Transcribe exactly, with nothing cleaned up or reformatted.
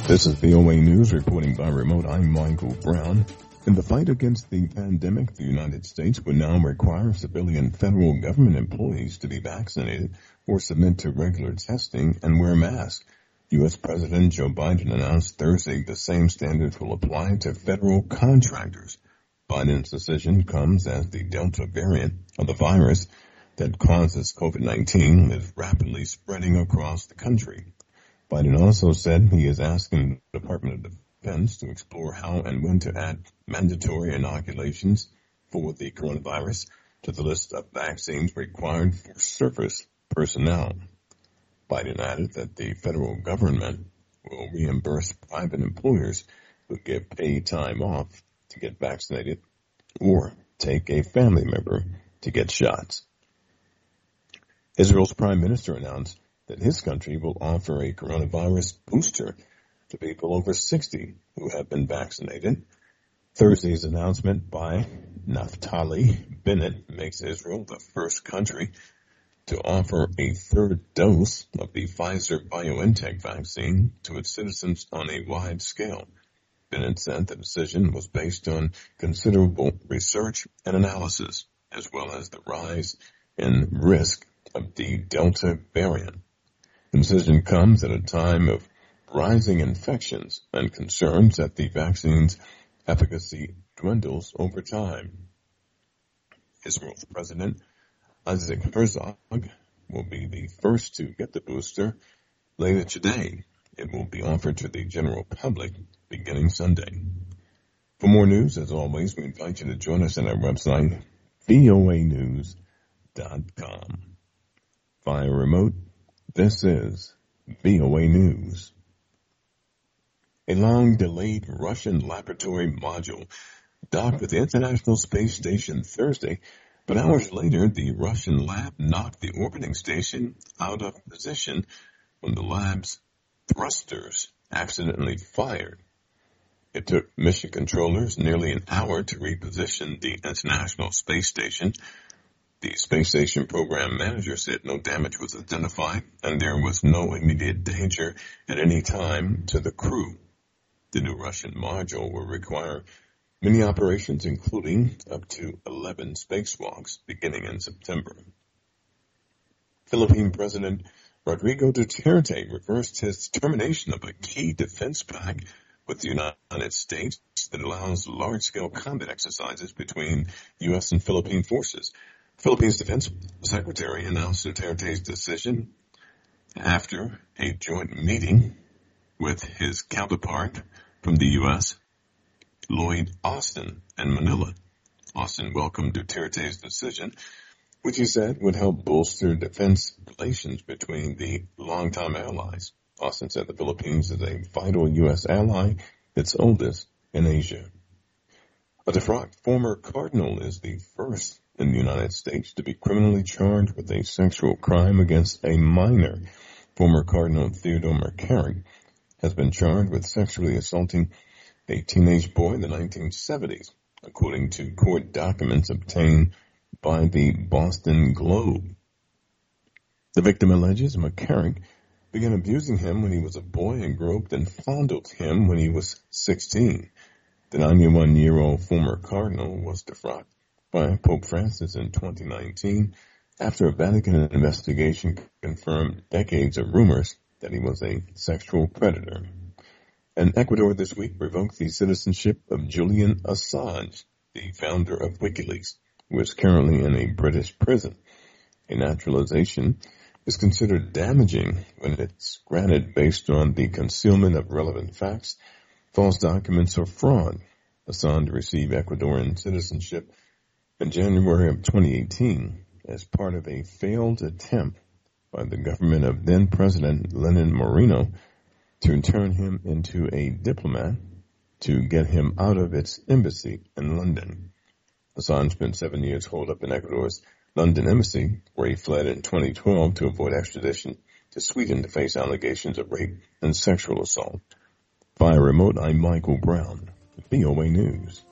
This is V O A News reporting by remote. I'm Michael Brown. In the fight against the pandemic, the United States would now require civilian federal government employees to be vaccinated or submit to regular testing and wear masks. U S. President Joe Biden announced Thursday the same standards will apply to federal contractors. Biden's decision comes as the Delta variant of the virus that causes COVID nineteen is rapidly spreading across the country. Biden also said he is asking the Department of Defense to explore how and when to add mandatory inoculations for the coronavirus to the list of vaccines required for service personnel. Biden added that the federal government will reimburse private employers who give paid time off to get vaccinated or take a family member to get shots. Israel's prime minister announced that his country will offer a coronavirus booster to people over sixty who have been vaccinated. Thursday's announcement by Naftali Bennett makes Israel the first country to offer a third dose of the Pfizer-BioNTech vaccine to its citizens on a wide scale. Bennett said the decision was based on considerable research and analysis, as well as the rise in risk of the Delta variant. The decision comes at a time of rising infections and concerns that the vaccine's efficacy dwindles over time. Israel's President Isaac Herzog will be the first to get the booster later today. It will be offered to the general public beginning Sunday. For more news, as always, we invite you to join us at our website, V O A news dot com. Via remote, this is V O A News. A long-delayed Russian laboratory module docked with the International Space Station Thursday, but hours later, the Russian lab knocked the orbiting station out of position when the lab's thrusters accidentally fired. It took mission controllers nearly an hour to reposition the International Space Station. The space station program manager said no damage was identified and there was no immediate danger at any time to the crew. The new Russian module will require many operations, including up to eleven spacewalks beginning in September. Philippine President Rodrigo Duterte reversed his termination of a key defense pact with the United States that allows large-scale combat exercises between U S and Philippine forces. Philippines Defense Secretary announced Duterte's decision after a joint meeting with his counterpart from the U S, Lloyd Austin, in Manila. Austin welcomed Duterte's decision, which he said would help bolster defense relations between the longtime allies. Austin said the Philippines is a vital U S ally, its oldest in Asia. A defrocked former cardinal is the first in the United States to be criminally charged with a sexual crime against a minor. Former Cardinal Theodore McCarrick has been charged with sexually assaulting a teenage boy in the nineteen seventies, according to court documents obtained by the Boston Globe. The victim alleges McCarrick began abusing him when he was a boy and groped and fondled him when he was sixteen. The ninety-one-year-old former cardinal was defrocked by Pope Francis in twenty nineteen after a Vatican investigation confirmed decades of rumors that he was a sexual predator. And Ecuador this week revoked the citizenship of Julian Assange, the founder of WikiLeaks, who is currently in a British prison. A naturalization is considered damaging when it's granted based on the concealment of relevant facts, false documents, or fraud. Assange received Ecuadorian citizenship in January of twenty eighteen as part of a failed attempt by the government of then-President Lenin Moreno to turn him into a diplomat to get him out of its embassy in London. Assange spent seven years holed up in Ecuador's London embassy, where he fled in twenty twelve to avoid extradition to Sweden to face allegations of rape and sexual assault. Via remote, I'm Michael Brown, V O A News.